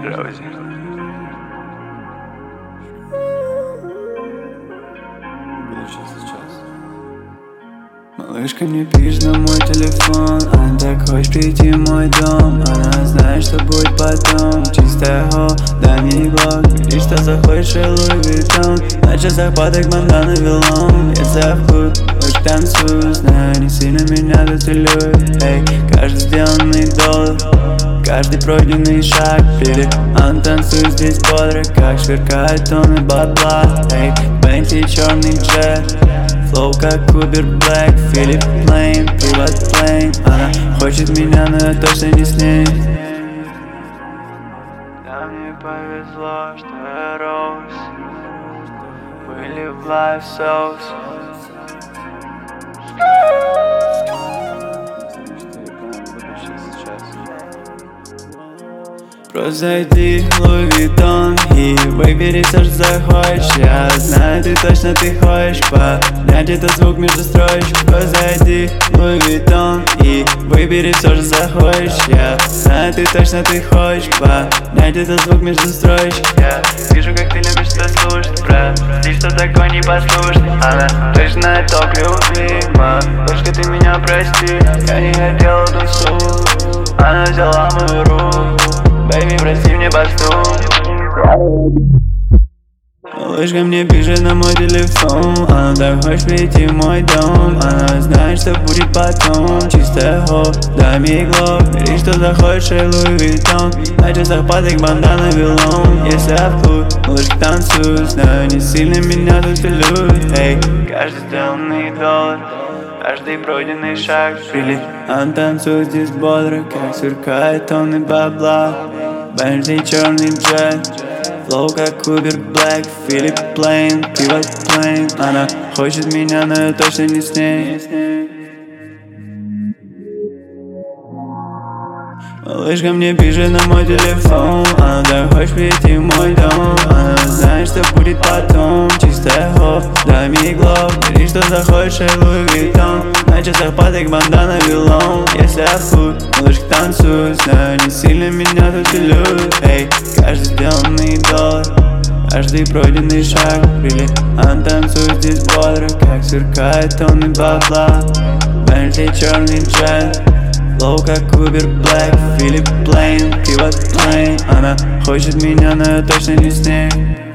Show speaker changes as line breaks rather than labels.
Дроузи.
Малышка мне пишет на мой телефон, она так хочет прийти в мой дом. Она знает, что будет потом. Чистая хо, дай мне глок. Говорит, что захочешь Луи Виттон. На часах падает бандана вилом. Я завкую, лучше танцую. Знаю, не сильно меня дотулюет. Эй, каждый сделанный доллар, каждый пройденный шаг. Прилив, он танцует здесь бодро, как сверкает тонны бабла. Эй, Бентли, черный джет, флоу как Убер Блэк, Филипп Плейн, приват плейн. Она хочет меня, но я точно не с ней. Да, мне повезло, что я рос, были в лайф соус. Просто зайди в Луи Виттон и выбери все, что захочешь. Я знаю, ты точно хочешь понять этот звук между строчек. Просто зайди в Луи Виттон и выбери все, что захочешь. Я знаю, ты точно хочешь понять этот звук между строчек. Я вижу, как ты любишь это слушать, прости, что такой непослушный. Она точно топ любима, только ты меня прости. Я не хотел эту суд, она взяла мою руку. Бэйби, прости мне басту. Малышка мне пишет на мой телефон, она так хочет прийти в мой дом. Она знает, что будет потом. Чистая хо, дай мне глок. Говорит, что захочешь Луи Виттон. На часах падает бандана вилом. Если обкут, малышка танцует. Знаю, не сильно меня тут любит. Эй, каждый сделанный доллар, каждый пройденный шаг. Прилив, он танцует здесь бодро, как сверкает тонны бабла. Бентли, черный джет, флоу как Убер Блэк, Филипп Плейн, приват плейн. Она хочет меня, но я точно не с ней. Малышка мне пишет на мой телефон, она так хочет прийти в мой дом. Она знает, что будет потом. Чистая хо, дай мне глок. Говорит, что захочешь Луи Виттон. На часах падает бандана вилом. Если обкут, малышка танцует. Знаю, не сильно меня тут и любит. Эй, каждый сделанный доллар, каждый пройденный шаг. Прилив, он танцует здесь бодро, как сверкает тонны бабла. Бентли, черный джет, флоу как Убер Блэк, Филипп Плейн, приват плейн. Она хочет меня, но я точно не с ней.